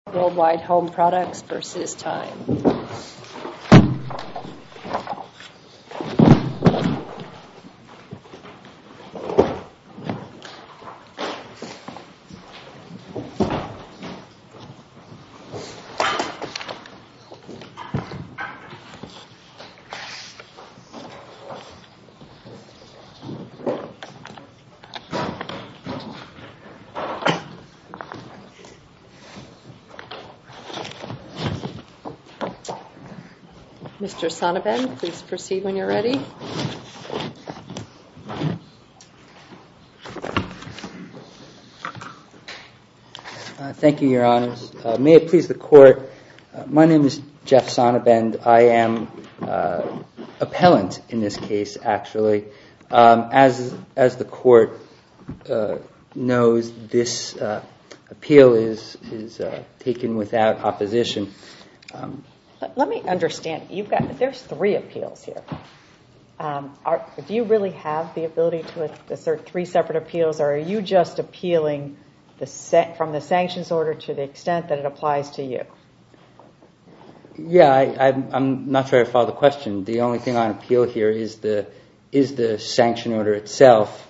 Worldwide Home Products versus Time. Mr. Sonnabend, please proceed when you're ready. Thank you, Your Honors. May it please the Court, my name is Jeff Sonnabend. I am appellant in this case, actually. As the Court knows, this appeal is taken without opposition. Let me understand. There's 3 appeals here. Do you really have the ability to assert 3 separate appeals, or are you just appealing from the sanctions order to the extent that it applies to you? Yeah, I'm not sure I follow the question. The only thing on appeal here is the sanction order itself.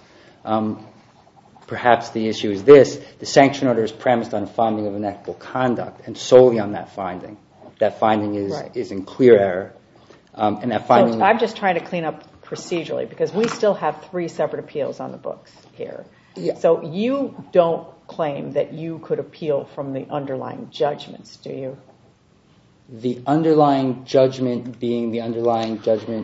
Perhaps the issue is this: the sanction order is premised on a finding of inequitable conduct, and solely on that finding. That finding is in clear error. And that finding. So I'm just trying to clean up procedurally, because we still have 3 separate appeals on the books here. Yeah. So you don't claim that you could appeal from the underlying judgments, do you? The underlying judgment being the underlying judgment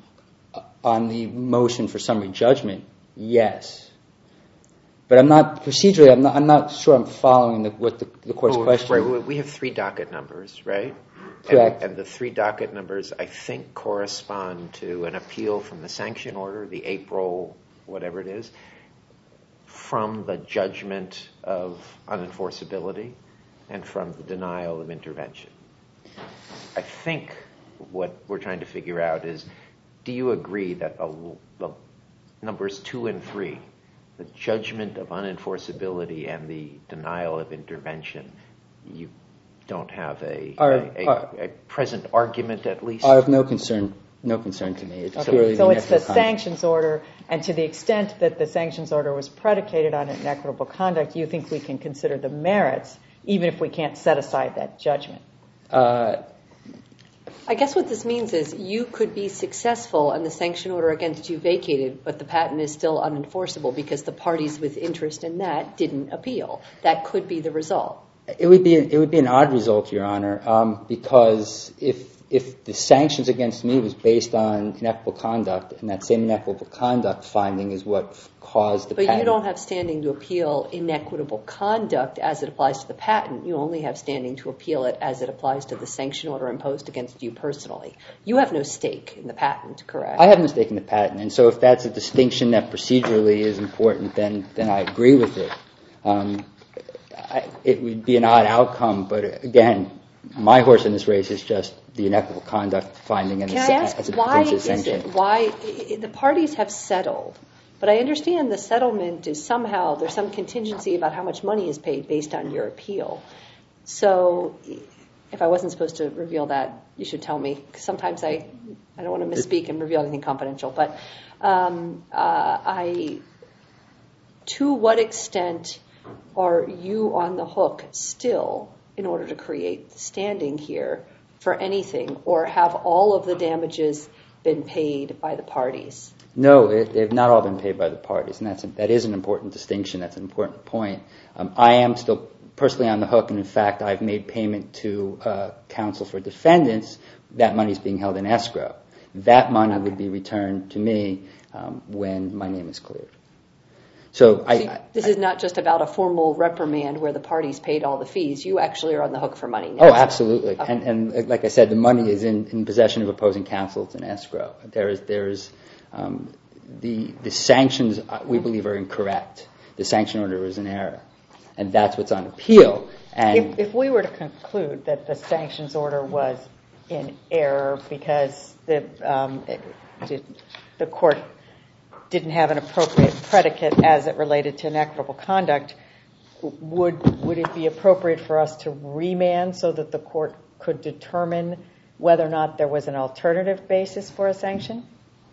on the motion for summary judgment, yes. But I'm not procedurally. I'm not sure I'm following what the Court's question. Right. We have 3 docket numbers, right? Correct. And the 3 docket numbers, I think, correspond to an appeal from the sanction order, the April whatever it is, from the judgment of unenforceability, and from the denial of intervention. I think what we're trying to figure out is, do you agree that the numbers 2 and 3, the judgment of unenforceability and the denial of intervention, you don't have a present argument, at least? Are of no concern to me. It's purely so it's the conduct. sanctions order, and to the extent that the sanctions order was predicated on inequitable conduct, you think we can consider the merits, even if we can't set aside that judgment? I guess what this means is you could be successful and the sanction order against you vacated, but the patent is still unenforceable because the parties with interest in that didn't appeal. That could be the result. It would be an odd result, Your Honor, because if the sanctions against me was based on inequitable conduct, and that same inequitable conduct finding is what caused the patent. But you don't have standing to appeal inequitable conduct as it applies to the patent. You only have standing to appeal it as it applies to the sanction order imposed against you personally. You have no stake in the patent, correct? I have no stake in the patent, and so if that's a distinction that procedurally is important, then I agree with it. It would be an odd outcome, but again, my horse in this race is just the inequitable conduct finding. And can I ask, why is it? Why the parties have settled, but I understand the settlement is somehow, there's some contingency about how much money is paid based on your appeal. So if I wasn't supposed to reveal that, you should tell me, because sometimes I don't want to misspeak and reveal anything confidential. But to what extent are you on the hook still in order to create standing here for anything, or have all of the damages been paid by the parties? No, they've not all been paid by the parties, and that is an important distinction. That's an important point. I am still personally on the hook, and in fact, I've made payment to counsel for defendants. That money is being held in escrow. That money would be returned to me when my name is cleared. So this is not just about a formal reprimand where the parties paid all the fees. You actually are on the hook for money now. Oh, absolutely. Okay. And like I said, the money is in possession of opposing counsel. It's in escrow. There's the sanctions we believe are incorrect. The sanction order is in error, and that's what's on appeal. And if we were to conclude that the sanctions order was in error because the court didn't have an appropriate predicate as it related to inequitable conduct, would it be appropriate for us to remand so that the court could determine whether or not there was an alternative basis for a sanction?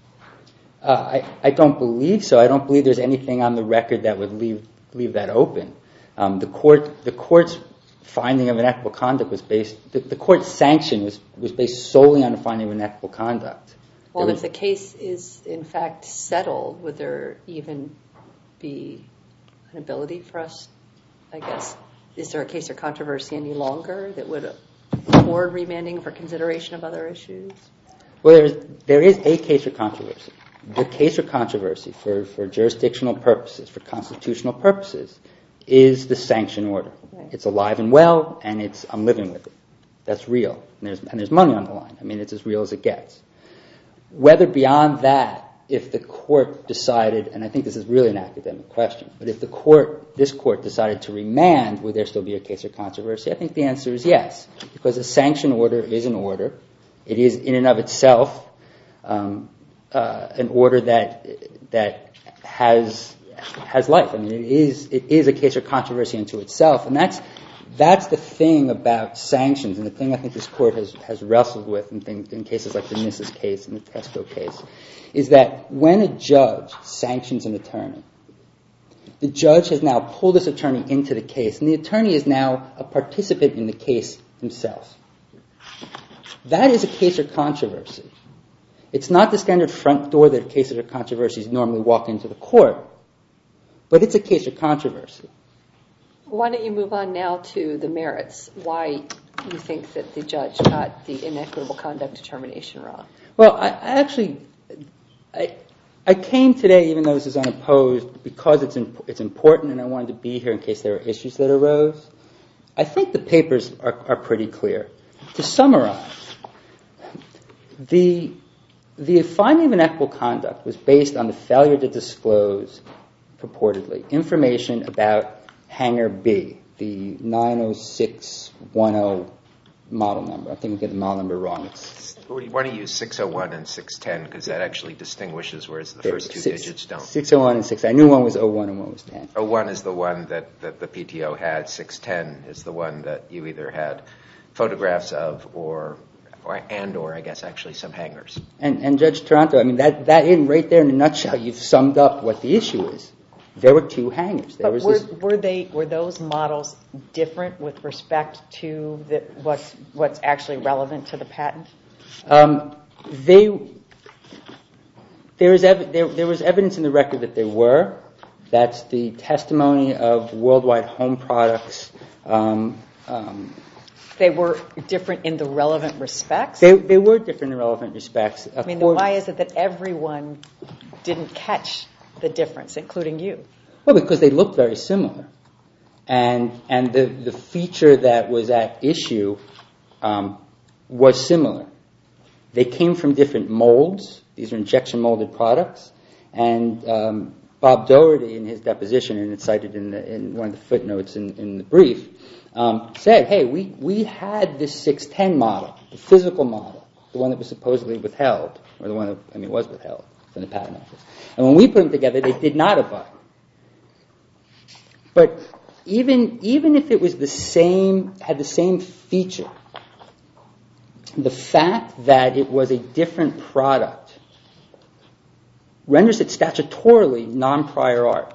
I don't believe so. I don't believe there's anything on the record that would leave that open. The court's finding of inequitable conduct was based. The court's sanction was based solely on the finding of inequitable conduct. Well, if the case is in fact settled, would there even be an ability for us? I guess, is there a case or controversy any longer that would afford remanding for consideration of other issues? Well, there is a case or controversy. The case or controversy for jurisdictional purposes, for constitutional purposes, is the sanction order. Right. It's alive and well, and I'm living with it. That's real. And there's money on the line. I mean, it's as real as it gets. Whether beyond that, if the court decided, and I think this is really an academic question, but if this court decided to remand, would there still be a case or controversy? I think the answer is yes, because a sanction order is an order. It is in and of itself an order that has life. I mean, it is a case or controversy unto itself, and that's the thing about sanctions, and the thing I think this court has wrestled with in cases like the Nissus case and the Tesco case, is that when a judge sanctions an attorney, the judge has now pulled this attorney into the case, and the attorney is now a participant in the case himself. That is a case or controversy. It's not the standard front door that cases or controversies normally walk into the court, but it's a case or controversy. Why don't you move on now to the merits? Why you think that the judge got the inequitable conduct determination wrong? Well, I came today, even though this is unopposed, because it's important, and I wanted to be here in case there were issues that arose. I think the papers are pretty clear. To summarize, the finding of inequitable conduct was based on the failure to disclose, purportedly, information about Hangar B, the 90610 model number. I think I'm getting the model number wrong. You want to use 601 and 610 because that actually distinguishes, whereas the first two digits don't. 601 and 610. I knew one was 01 and one was 10. 01 is the one that the PTO had. 610 is the one that you either had photographs of or I guess actually some hangars. And Judge Taranto, I mean, that right there in a nutshell, you've summed up what the issue is. There were two hangars. Were those models different with respect to what's actually relevant to the patent? There was evidence in the record that they were. That's the testimony of Worldwide Home Products. They were different in the relevant respects? They were different in relevant respects. I mean, why is it that everyone didn't catch the difference, including you? Well, because they looked very similar. And the feature that was at issue was similar. They came from different molds. These are injection molded products. And Bob Doherty, in his deposition, and it's cited in one of the footnotes in the brief, said, hey, we had this 610 model, the physical model, the one that was supposedly withheld, or the one that, was withheld from the patent office. And when we put them together, they did not abide. But even if it was had the same feature, the fact that it was a different product renders it statutorily non-prior art.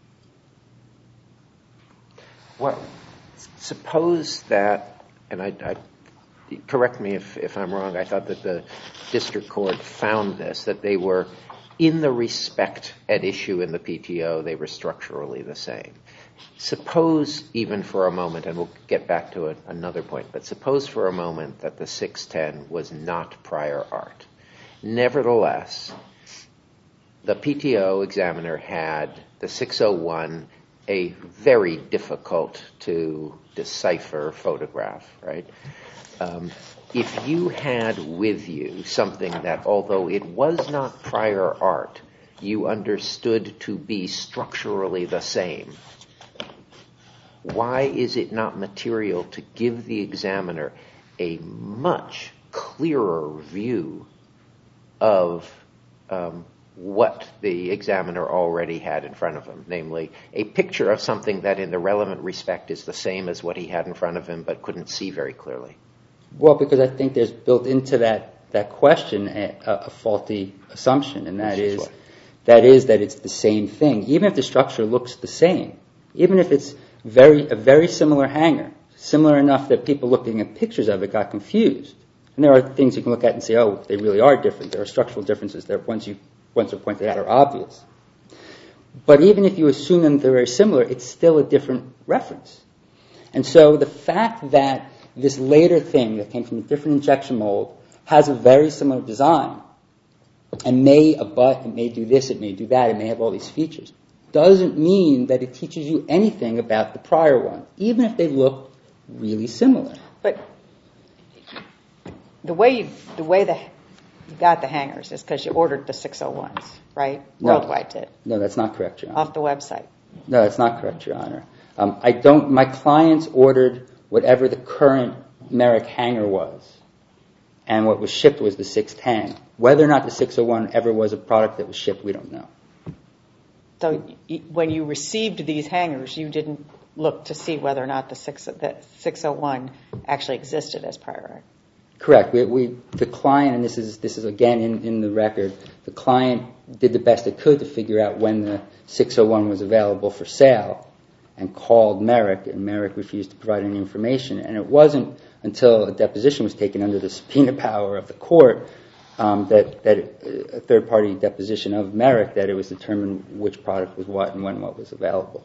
Well, suppose that, and correct me if I'm wrong, I thought that the district court found this, that they were, in the respect at issue in the PTO, they were structurally the same. Suppose, even for a moment, and we'll get back to another point, but suppose for a moment that the 610 was not prior art. Nevertheless, the PTO examiner had the 601, a very difficult to decipher photograph, right? If you had with you something that, although it was not prior art, you understood to be structurally the same, why is it not material to give the examiner a much clearer view of what the examiner already had in front of him, namely a picture of something that in the relevant respect is the same as what he had in front of him but couldn't see very clearly? Well, because I think there's built into that question a faulty assumption, and that is that it's the same thing. Even if the structure looks the same, even if it's a very similar hanger, similar enough that people looking at pictures of it got confused. And there are things you can look at and say, oh, they really are different. There are structural differences that once they're pointed out are obvious. But even if you assume them they're very similar, it's still a different reference. And so the fact that this later thing that came from a different injection mold has a very similar design and may abut, it may do this, it may do that, it may have all these features, doesn't mean that it teaches you anything about the prior one, even if they look really similar. But the way you got the hangers is because you ordered the 601s, right? No. Worldwide did. No, that's not correct, Your Honor. Off the website. No, that's not correct, Your Honor. My clients ordered whatever the current Merrick hanger was, and what was shipped was the 610. Whether or not the 601 ever was a product that was shipped, we don't know. So when you received these hangers, you didn't look to see whether or not the 601 actually existed as prior art. Correct. The client, and this is again in the record, the client did the best it could to figure out when the 601 was available for sale and called Merrick, and Merrick refused to provide any information. And it wasn't until a deposition was taken under the subpoena power of the court that a third-party deposition of Merrick that it was determined which product was what and when what was available.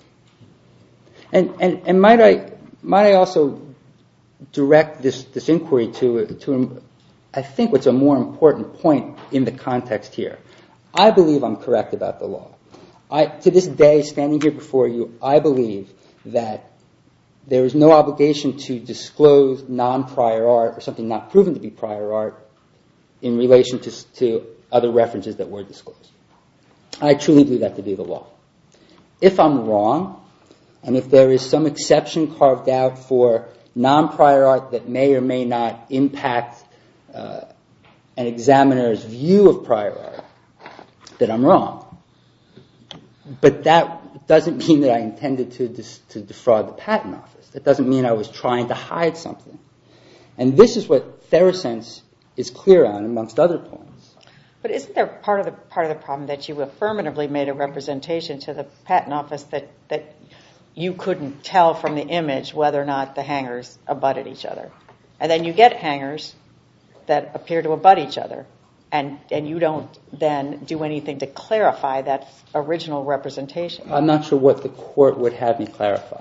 And might I also direct this inquiry to I think what's a more important point in the context here. I believe I'm correct about the law. To this day, standing here before you, I believe that there is no obligation to disclose non-prior art or something not proven to be prior art in relation to other references that were disclosed. I truly believe that to be the law. If I'm wrong, and if there is some exception carved out for non-prior art that may or may not impact an examiner's view of prior art, then I'm wrong. But that doesn't mean that I intended to defraud the patent office. That doesn't mean I was trying to hide something. And this is what TheraSense is clear on, amongst other points. But isn't there part of the problem that you affirmatively made a representation to the patent office that you couldn't tell from the image whether or not the hangers abutted each other? And then you get hangers that appear to abut each other, and you don't then do anything to clarify that original representation. I'm not sure what the court would have me clarify.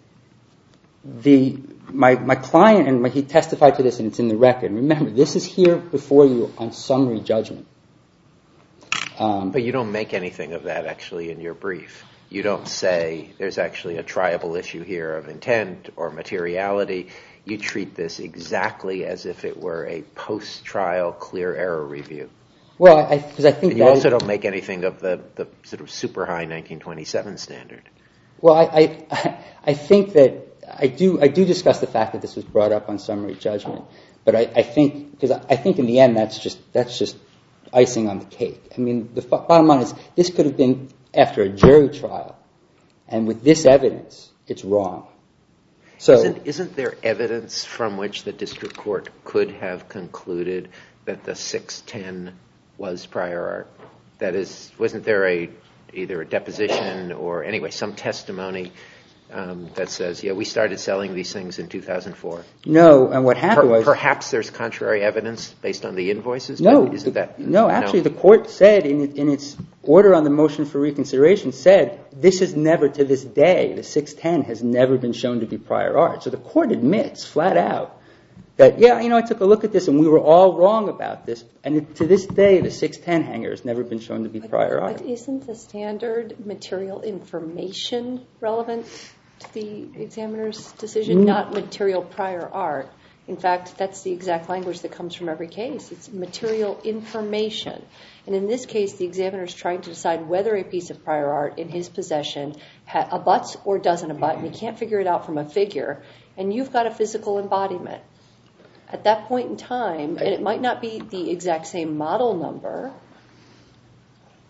My client, and he testified to this and it's in the record. Remember, this is here before you on summary judgment. But you don't make anything of that actually in your brief. You don't say there's actually a triable issue here of intent or materiality. You treat this exactly as if it were a post-trial clear error review. Well, because I think and you also don't make anything of the sort of super high 1927 standard. Well, I think that I do discuss the fact that this was brought up on summary judgment, but I think in the end that's just icing on the cake. I mean, the bottom line is this could have been after a jury trial, and with this evidence, it's wrong. So isn't there evidence from which the district court could have concluded that the 610 was prior art? That is, wasn't there either a deposition or anyway some testimony that says, yeah, we started selling these things in 2004? No, and what happened was perhaps there's contrary evidence based on the invoices. No, isn't that actually, the court said in its order on the motion for reconsideration said this is never to this day the 610 has never been shown to be prior art. So the court admits flat out that I took a look at this and we were all wrong about this, and to this day the 610 hanger has never been shown to be prior art. But isn't the standard material information relevant to the examiner's decision, not material prior art? In fact, that's the exact language that comes from every case. It's material information. And in this case, the examiner is trying to decide whether a piece of prior art in his possession abuts or doesn't abut, and he can't figure it out from a figure, and you've got a physical embodiment. At that point in time, and it might not be the exact same model number,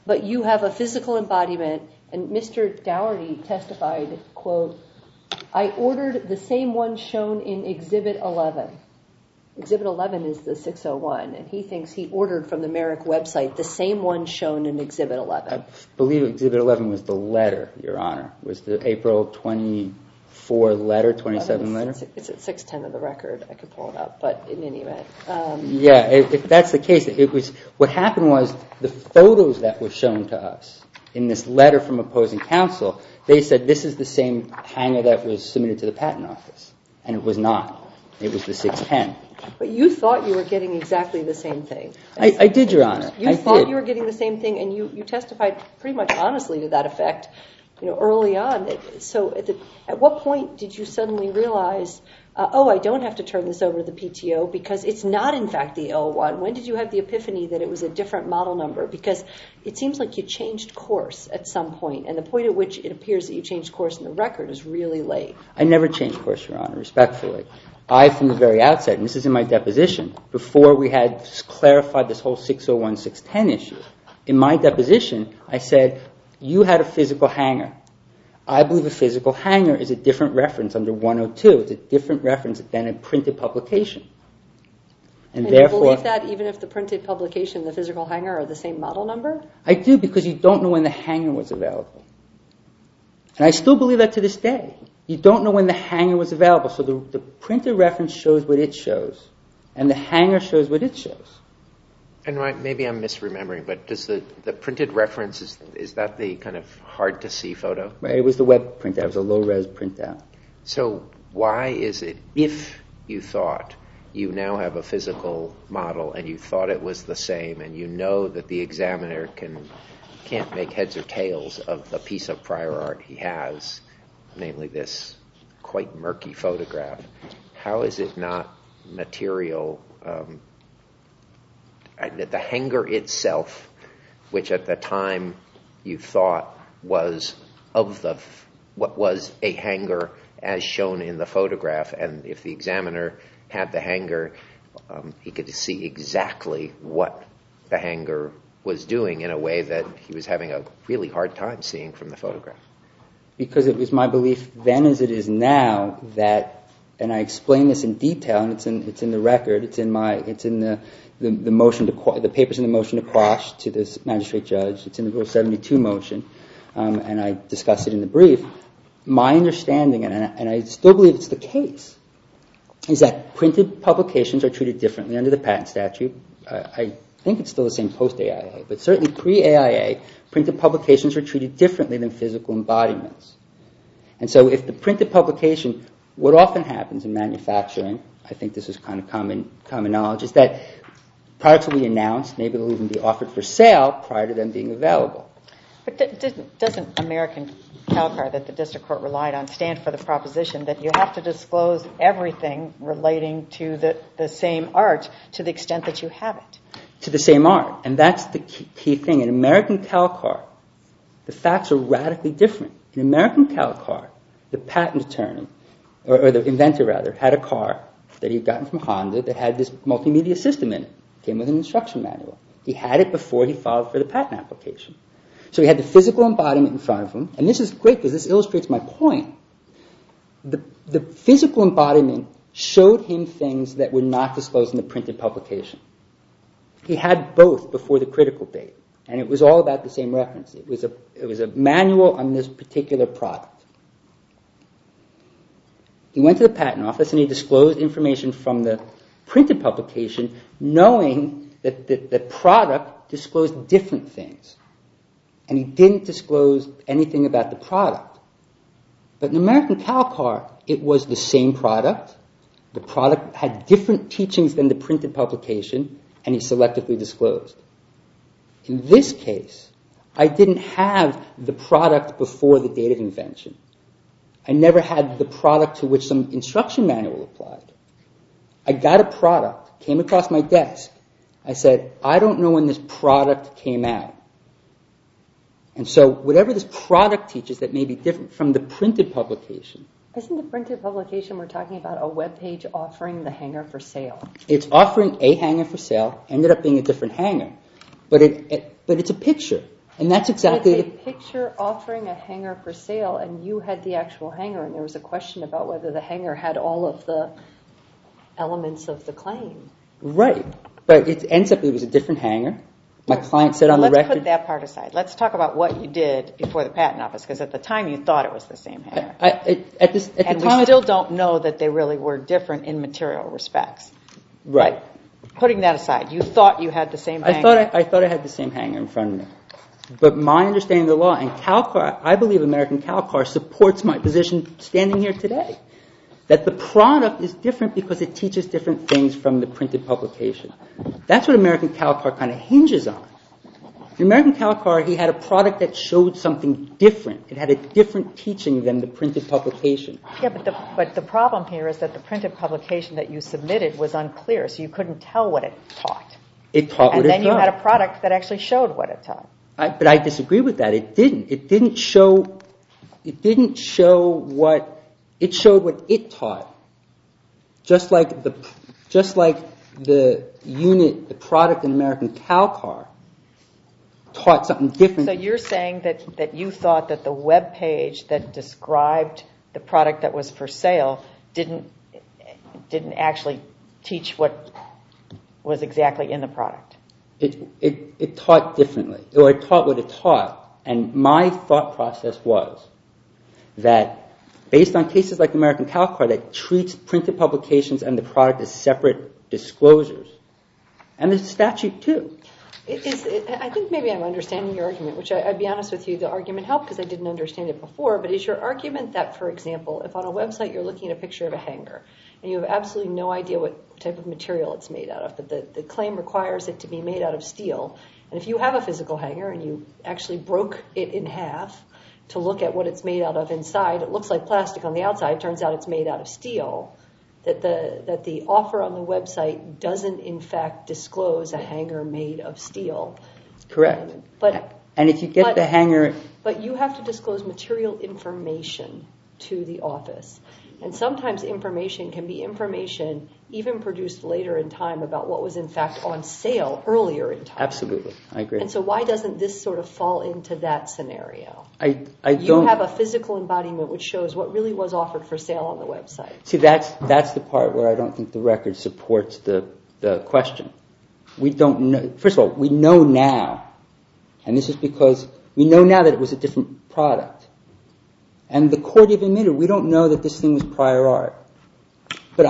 but you have a physical embodiment, and Mr. Dougherty testified, quote, I ordered the same one shown in Exhibit 11. Exhibit 11 is the 601, and he thinks he ordered from the Merrick website the same one shown in Exhibit 11. I believe Exhibit 11 was the letter, Your Honor. Was the April 24 letter, 27 letter? It's at 610 of the record. I could pull it up, but in any event. Yeah, if that's the case, what happened was the photos that were shown to us in this letter from opposing counsel, they said this is the same hanger that was submitted to the patent office, and it was not. It was the 610. But you thought you were getting exactly the same thing. I did, Your Honor. You thought you were getting the same thing, and you testified pretty much honestly to that effect, early on. So at what point did you suddenly realize, I don't have to turn this over to the PTO because it's not, in fact, the L1? When did you have the epiphany that it was a different model number? Because it seems like you changed course at some point, and the point at which it appears that you changed course in the record is really late. I never changed course, Your Honor, respectfully. From the very outset, and this is in my deposition, before we had clarified this whole 601, 610 issue, in my deposition, I said, you had a physical hanger. I believe a physical hanger is a different reference under 102. It's a different reference than a printed publication. And therefore, you believe that even if the printed publication and the physical hanger are the same model number? I do, because you don't know when the hanger was available. And I still believe that to this day. You don't know when the hanger was available. So the printed reference shows what it shows, and the hanger shows what it shows. And maybe I'm misremembering, but does the printed reference, is that the kind of hard-to-see photo? Right, it was the web printout. It was a low-res printout. So why is it, if you thought you now have a physical model and you thought it was the same, and you know that the examiner can't make heads or tails of the piece of prior art he has, namely this quite murky photograph, how is it not material? The hanger itself, which at the time you thought was what was a hanger as shown in the photograph, and if the examiner had the hanger, he could see exactly what the hanger was doing in a way that he was having a really hard time seeing from the photograph. Because it was my belief then as it is now that, and I explain this in detail, and it's in the record, it's in the motion the papers in the motion to quash to this magistrate judge, it's in the Rule 72 motion, and I discuss it in the brief. My understanding, and I still believe it's the case, is that printed publications are treated differently under the patent statute. I think it's still the same post-AIA, but certainly pre-AIA, printed publications are treated differently than physical embodiments. And so if the printed publication, what often happens in manufacturing, I think this is kind of common knowledge, is that products will be announced, maybe they'll even be offered for sale prior to them being available. But doesn't American CalCAR that the district court relied on stand for the proposition that you have to disclose everything relating to the same art to the extent that you have it? To the same art. And that's the key thing. In American CalCAR, the facts are radically different. In American CalCAR, the patent attorney, or the inventor rather, had a car that he'd gotten from Honda that had this multimedia system in it. It came with an instruction manual. He had it before he filed for the patent application. So he had the physical embodiment in front of him, and this is great because this illustrates my point. The physical embodiment showed him things that were not disclosed in the printed publication. He had both before the critical date, and it was all about the same reference. It was a manual on this particular product. He went to the patent office and he disclosed information from the printed publication, knowing that the product disclosed different things. And he didn't disclose anything about the product. But in American CalCAR, it was the same product. The product had different teachings than the printed publication, and he selectively disclosed. In this case, I didn't have the product before the date of invention. I never had the product to which some instruction manual applied. I got a product, came across my desk. I said, I don't know when this product came out. And so whatever this product teaches that may be different from the printed publication. Isn't the printed publication we're talking about a web page offering the hanger for sale? It's offering a hanger for sale. Ended up being a different hanger. But it's a picture. And that's exactly... It's a picture offering a hanger for sale, and you had the actual hanger, and there was a question about whether the hanger had all of the elements of the claim. Right. But it ends up it was a different hanger. My client said on the record... Let's put that part aside. Let's talk about what you did before the patent office, because at the time you thought it was the same hanger. And we still don't know that they really were different in material respects. Right. But putting that aside, you thought you had the same hanger. I thought I had the same hanger in front of me. But my understanding of the law, and CalCar, I believe American CalCar supports my position standing here today, that the product is different because it teaches different things from the printed publication. That's what American CalCar kind of hinges on. In American CalCar, he had a product that showed something different. It had a different teaching than the printed publication. Yeah, but the problem here is that the printed publication that you submitted was unclear, so you couldn't tell what it taught. It taught what it taught. And then you had a product that actually showed what it taught. But I disagree with that. It didn't. It didn't show what... It showed what it taught. Just like the unit, the product in American CalCar taught something different. So you're saying that you thought that the web page that described the product that was for sale didn't actually teach what was exactly in the product. It taught differently, or it taught what it taught. And my thought process was that based on cases like American CalCar that treats printed publications and the product as separate disclosures, and the statute too. I think maybe I'm understanding your argument, which I'd be honest with you, the argument helped because I didn't understand it before, but is your argument that, for example, if on a website you're looking at a picture of a hanger and you have absolutely no idea what type of material it's made out of, but the claim requires it to be made out of steel, and if you have a physical hanger and you actually broke it in half to look at what it's made out of inside, it looks like plastic on the outside, turns out it's made out of steel, that the offer on the website doesn't in fact disclose a hanger made of steel. Correct. And if you get the hanger... But you have to disclose material information to the office. And sometimes information can be information even produced later in time about what was in fact on sale earlier in time. Absolutely, I agree. And so why doesn't this sort of fall into that scenario? You have a physical embodiment which shows what really was offered for sale on the website. See, that's the part where I don't think the record supports the question. We don't know. First of all, we know now, and this is because we know now that it was a different product. And the court even admitted we don't know that this thing was prior art. But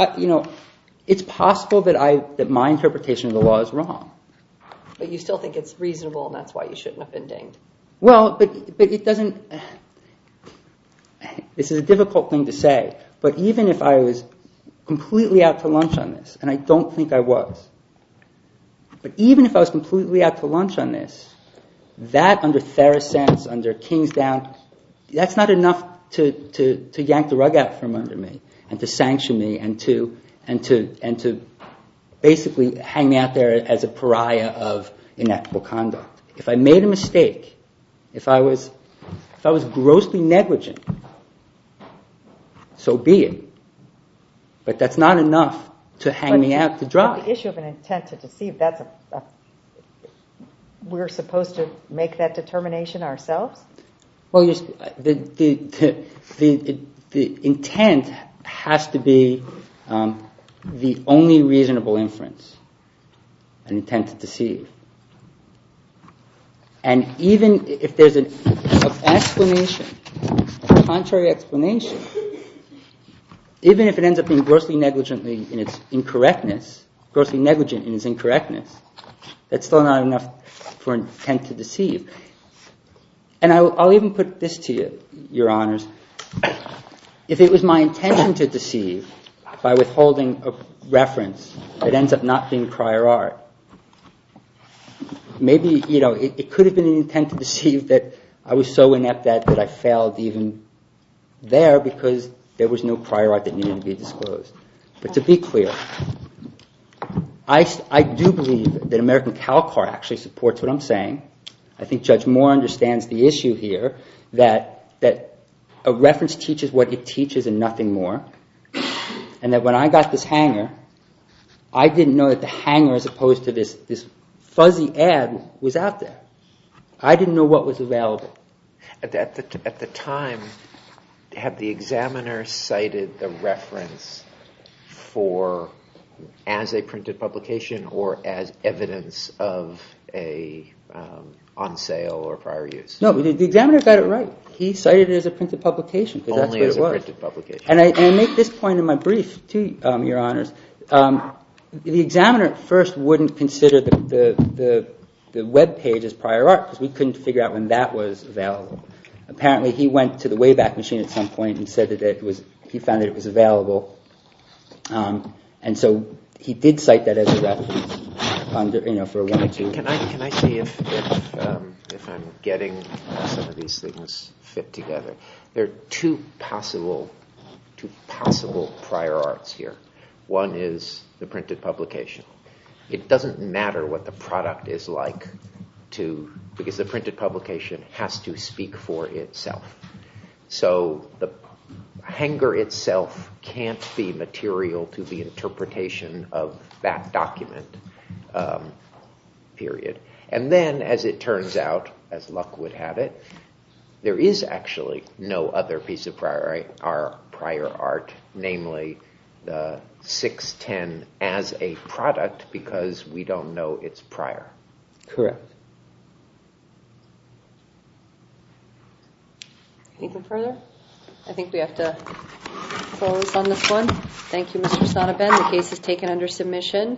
it's possible that my interpretation of the law is wrong. But you still think it's reasonable, and that's why you shouldn't have been dinged. Well, but it doesn't... This is a difficult thing to say, but even if I was completely out to lunch on this, and I don't think I was, but even if I was completely out to lunch on this, that under Theracense, under Kingsdown, that's not enough to yank the rug out from under me and to sanction me and to basically hang me out there as a pariah of inequitable conduct. If I made a mistake, if I was grossly negligent, so be it. But that's not enough to hang me out to dry. But the issue of an intent to deceive, we're supposed to make that determination ourselves? Well, the intent has to be the only reasonable inference, an intent to deceive. And even if there's an explanation, a contrary explanation, even if it ends up being grossly negligent in its incorrectness, that's still not enough for intent to deceive. And I'll even put this to you, Your Honors. If it was my intention to deceive by withholding a reference that ends up not being prior art, maybe, it could have been an intent to deceive that I was so inept that I failed even there because there was no prior art that needed to be disclosed. But to be clear, I do believe that American CalCar actually supports what I'm saying. I think Judge Moore understands the issue here, that a reference teaches what it teaches and nothing more. And that when I got this hanger, I didn't know that the hanger, as opposed to this fuzzy ad, was out there. I didn't know what was available. At the time, had the examiner cited the reference as a printed publication or as evidence of a on sale or prior use? No, the examiner got it right. He cited it as a printed publication because that's what it was. Only as a printed publication. And I make this point in my brief, too, Your Honors. The examiner at first wouldn't consider the web page as prior art because we couldn't figure out when that was available. Apparently, he went to the Wayback Machine at some point and said that he found that it was available. And so he did cite that as a reference for one or two. Can I see if I'm getting some of these things fit together? There are two possible prior arts here. One is the printed publication. It doesn't matter what the product is like because the printed publication has to speak for itself. So the hanger itself can't be material to the interpretation of that document, period. And then, as it turns out, as luck would have it, there is actually no other piece of prior art, namely the 610 as a product because we don't know it's prior. Correct. Anything further? I think we have to close on this one. Thank you, Mr. Sonnabend. The case is taken under submission.